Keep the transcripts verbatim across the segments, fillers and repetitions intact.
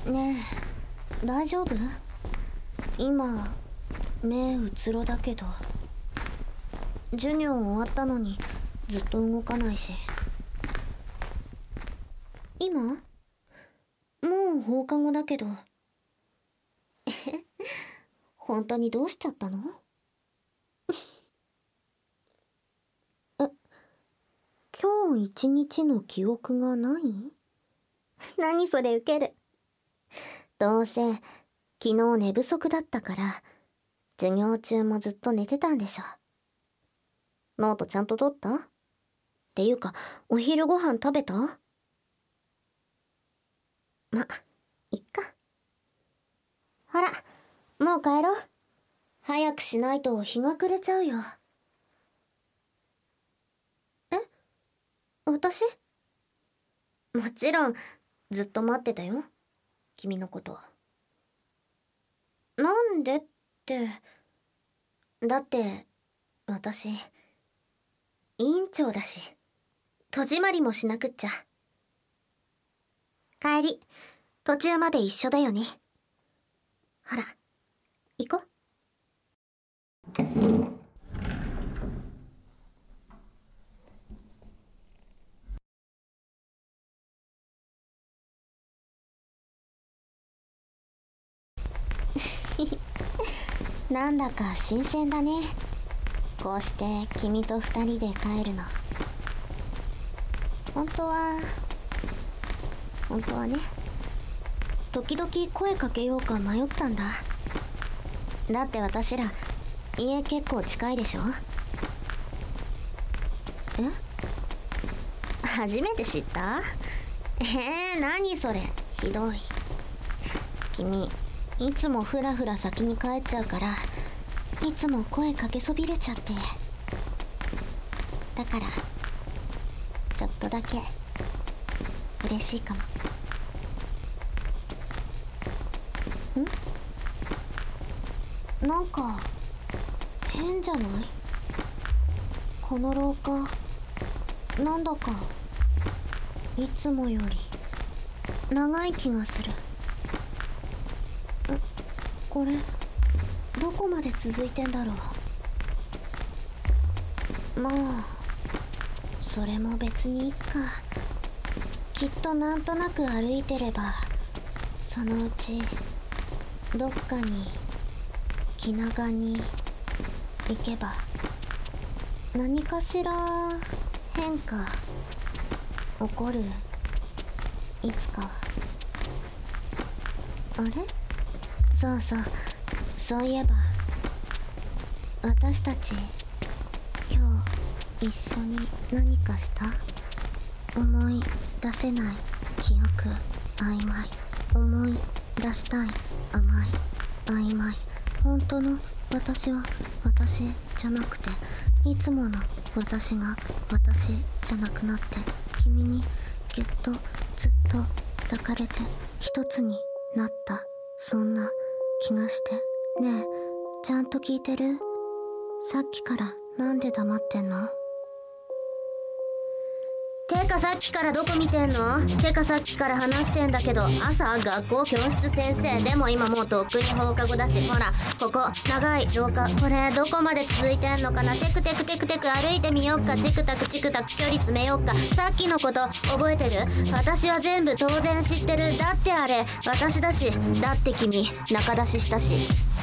ねえ、大丈夫？今目うつろだけど。授業終わったのにずっと動かないし。今？もう放課後だけど。えへ、本当にどうしちゃったの？え、今日一日の記憶がない？何それウケる。どうせ昨日寝不足だったから授業中もずっと寝てたんでしょ。ノートちゃんと取った？っていうかお昼ご飯食べた？ま、いっか。ほら、もう帰ろう。早くしないと日が暮れちゃうよ。え？私？もちろんずっと待ってたよ、君のことは。なんでって。だって私委員長だし、戸締まりもしなくっちゃ。帰り途中まで一緒だよね。ほら行こう。なんだか新鮮だね、こうして君と二人で帰るの。本当は本当はね、時々声かけようか迷ったんだ。だって私ら家結構近いでしょ。え？初めて知った？えー、何それ、ひどい。君いつもフラフラ先に帰っちゃうからいつも声かけそびれちゃって。だからちょっとだけ嬉しいかも。ん？なんか変じゃない？この廊下なんだかいつもより長い気がする。これどこまで続いてんだろう。まあそれも別にいいか。きっとなんとなく歩いてればそのうちどっかに気長に行けば何かしら変化起こる、いつかは。あれ？そうそう、そういえば私たち今日一緒に何かした？思い出せない記憶曖昧、思い出したい甘い曖昧。本当の私は私じゃなくていつもの私が私じゃなくなって君にぎゅっとずっと抱かれて一つになった、そんな気がして。ねえ、ちゃんと聞いてる？さっきからなんで黙ってんの？てかさっきからどこ見てんの？てかさっきから話してんだけど、朝学校教室先生でも今もうとっくに放課後だし、ほらここ長い廊下、これどこまで続いてんのかな。テクテクテクテク歩いてみよっか。チクタクチクタク距離詰めよっか。さっきのこと覚えてる？私は全部当然知ってる。だってあれ私だし、だって君仲出ししたし。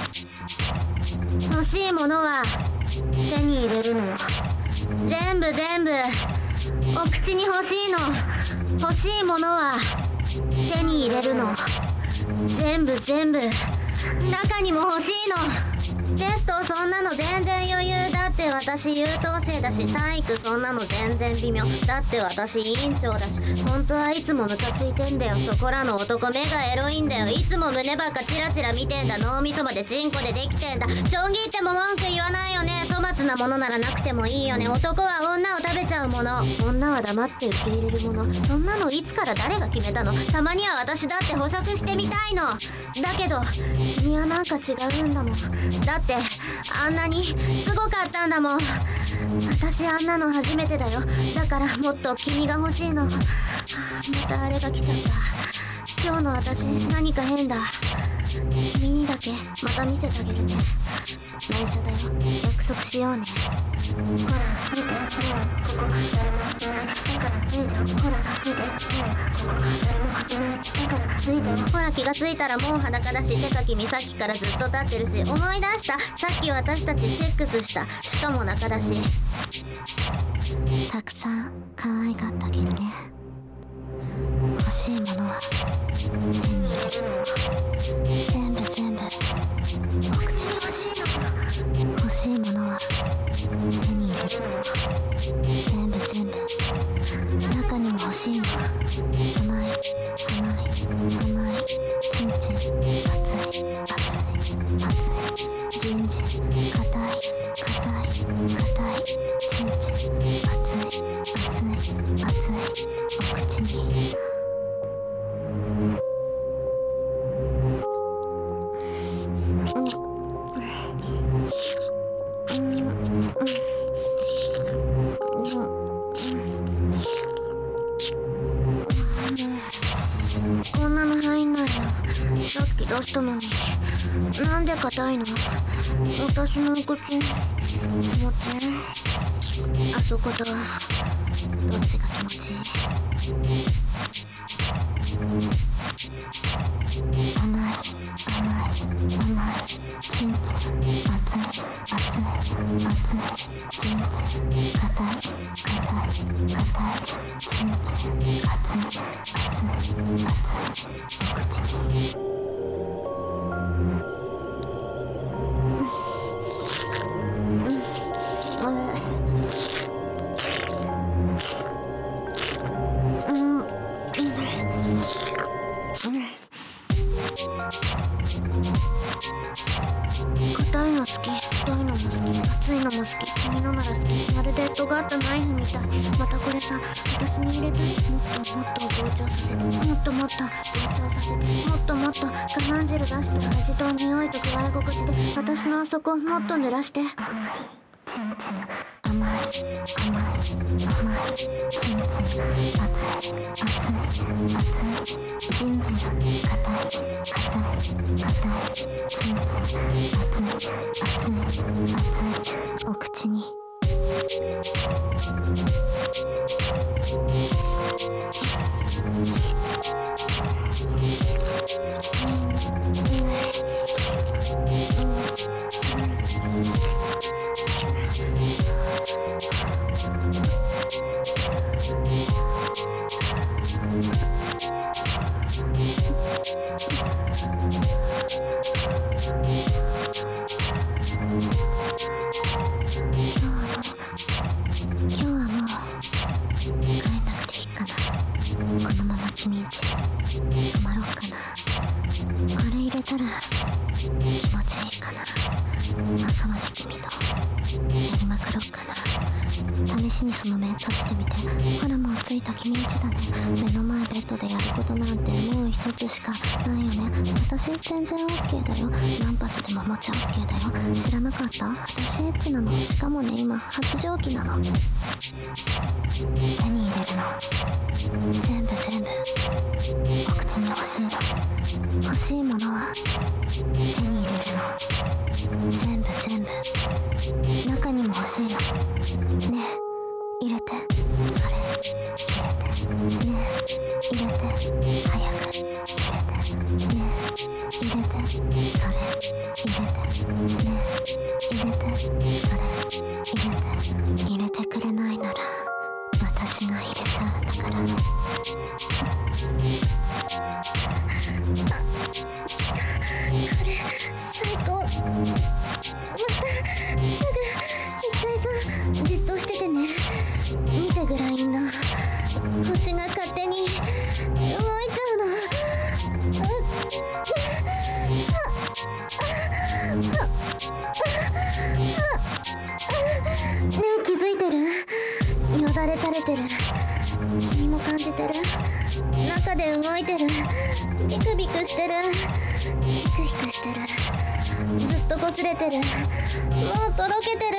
欲しいものは手に入れるの。全部全部お口に欲しいの。欲しいものは手に入れるの。全部全部中にも欲しいの。テストそんなの全然余裕だって私優等生だし、体育そんなの全然微妙だって私委員長だし。本当はいつもムカついてんだよ、そこらの男目がエロいんだよ。いつも胸ばっかチラチラ見てんだ。脳みそまでチンコでできてんだ。ちょん切っても文句言わないよね。粗末なものならなくてもいいよね。男は女を食べちゃうもの、女は黙って受け入れるもの。そんなのいつから誰が決めたの？たまには私だって捕食してみたいの。だけど君はなんか違うんだもん。だってあんなにすごかったんだもん。私あんなの初めてだよ。だからもっと君が欲しいの。はあ、またあれが来ちゃった。 今日の私何か変だ。君にだけまた見せてあげるね。内緒だよ、約束しようね。ほら見て、もうここ誰もいないだからいいじゃん。ほら見て、もうここ誰もいないだからいいじゃん。ほら気がついたらもう裸だし、てか君さっきからずっと立ってるし、思い出した、さっき私たちセックスした、しかも中だし。たくさん可愛がってあげるね。欲しいものは手に入れるのは全部全部お口に欲しいの。欲しいものは手に入れるのは全部全部中にも欲しいの。甘い甘い甘いチンチン、熱い熱い熱いジンジン、硬い硬い硬いチンチン、熱い熱い熱いお口に。こんなの入んないの。さっき出したのに。なんで硬いの？私のお口持って。あそことどっちが気持ちいい？甘い甘い甘いチンチン、熱い熱い熱いチンチン、硬い硬い硬いチンチン、熱い熱い熱いお口に。硬いの好き、太いのも好き、熱いのも好き、君のなら好き。まるで尖ったナイフみたい。またこれさ、私に入れて。もっともっと膨張させて、もっともっと膨張させて、もっともっと我慢汁出して、味と匂いと加え心地で私のあそこもっと濡らして。甘い甘い甘いチンチン、熱い熱い熱いジンジン、硬い硬い硬いチンチン、熱い熱い熱いお口に。今日はもう帰んなくていいかな。このまま君んち泊まろうかな。これ入れたら気持ちいいかな。朝まで君とやりまくろうかな。試しにその面閉じてみて。ほらもう着いた君んちだね。目の前ベッドでやることなんてもう一つしかないよね。私全然 OK だよ。何発でも持ち OK だよ。知らなかった？私エッチなの。しかもね今発情期なの。手に入れるの全部全部お口に欲しいの。欲しいものは手に入れるの全部全部中にも欲しいの。ねえ入れて、それ入れて、ねえ入れて、早く入れて、ねえ入れて、それ入れて、ねえ入れて、それ入れて。入れてくれないなら私が入れちゃうんだから。これ最高。またすぐ行っちゃいそう。じっとしててね。見てグラインド、星が勝手に動いちゃうの。ねえ気づいてる？よだれ垂れてる。君も感じてる？中で動いてる。ビクビクしてる。ヒクヒクしてる。ずっと擦れてる。もうとろけてる。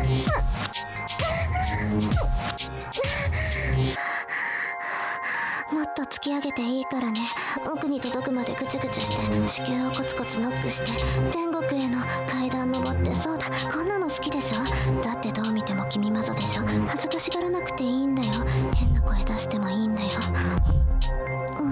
もと突き上げていいからね。奥に届くまでぐちぐちして子宮をコツコツノックして天国への階段登って。そうだ、こんなの好きでしょ。だってどう見ても君マゾでしょ。恥ずかしがらなくていいんだよ。変な声出してもいいんだよ。うん、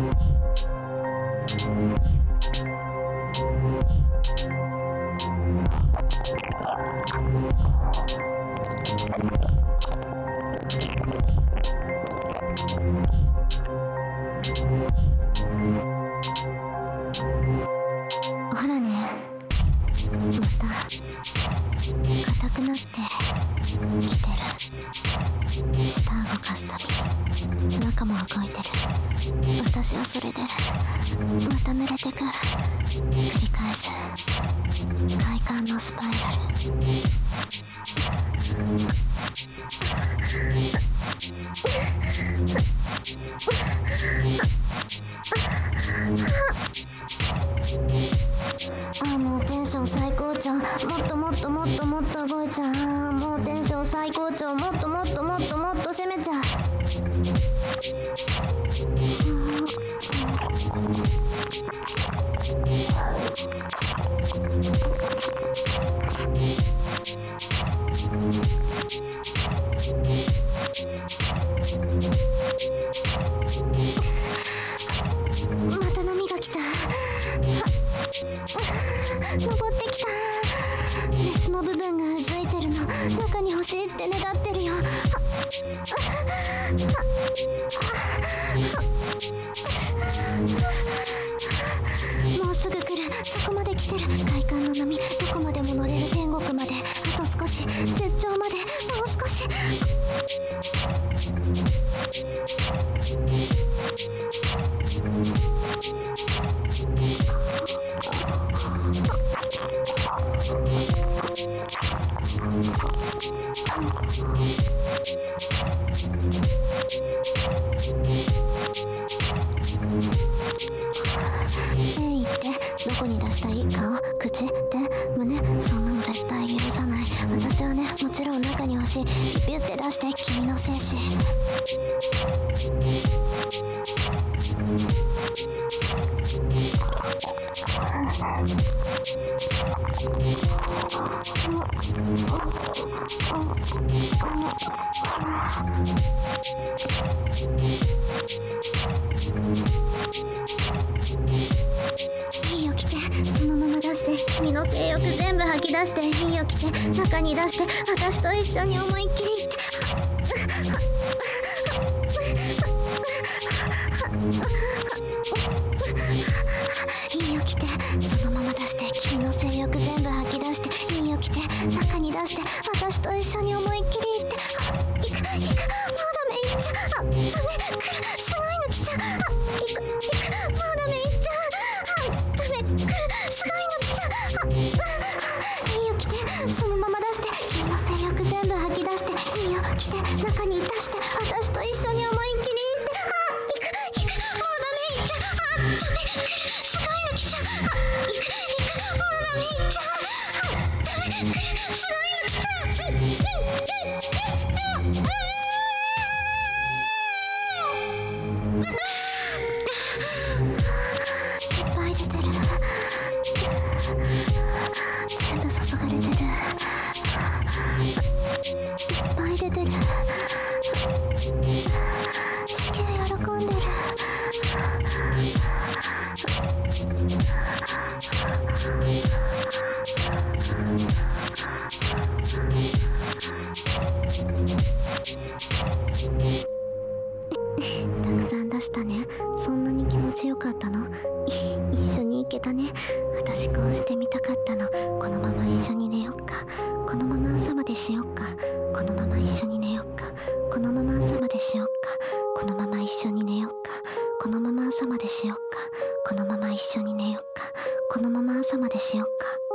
ほらね、また硬くなってきてる。舌動かすたび中も動いてる。私はそれでまた濡れてく。繰り返す快感のスパイラル。あ、もうテンション最高潮。もっともっともっともっと動いちゃう。もうテンション最高潮。もっともっともっともっと攻めちゃう。また波が来た。登ってきた。メスの部分がうずいてるの。中に欲しいってねだってるよ。もうすぐ来る。そこまで来てる。快感の波、どこまでも乗れる。天国まであと少し。絶頂までもう少し。善意ってどこに出したい？顔、口、手、胸、そんなの絶対許さない。私はね、もちろん中に欲しい。ビュって出して君の精子。いいよ来て、そのまま出して。君の性欲全部吐き出して。いいよ来て、中に出して。私と一緒に思いっきりいって。いいよ来て、そのまま出して。君の性欲全部吐き出して。いいよ来て、中に出して。私と一緒に思いっきりいって。あ、いくいく、もうダメ、いっちゃう。あ、ダメ、来る、すごいの来ちゃう。あ、いくいく、もうダメ、いっちゃう。あ、ダメ、来る、すごいの来ちゃう。あ、あ、いいよ来て、そのまま出して。君の性欲全部吐き出して。いいよ来て、中に出して。私と一緒に思いっきりいって。あ、いくいく、もうダメ、いっちゃう。あ、ダメ、来る、すごいの来ちゃう。あ、いくいく、もうダメ、いっちゃう。あ、ダメ、来る、すごいの来ちゃう。うんうんうんうんうん。いっぱい出てる。全部注がれてる。いっぱい出てる。子宮喜んでる。たくさん出したね。そんなに気持ちよかったの？一緒に行けたね。私こうしてみたかったの。このまま一緒に寝よっか。このまま朝までしよっか。このまま一緒に寝よっか。このまま朝までしよっか。このまま一緒に寝よっか。このまま朝までしよっか。このまま一緒に寝よっか。このまま朝までしよっか。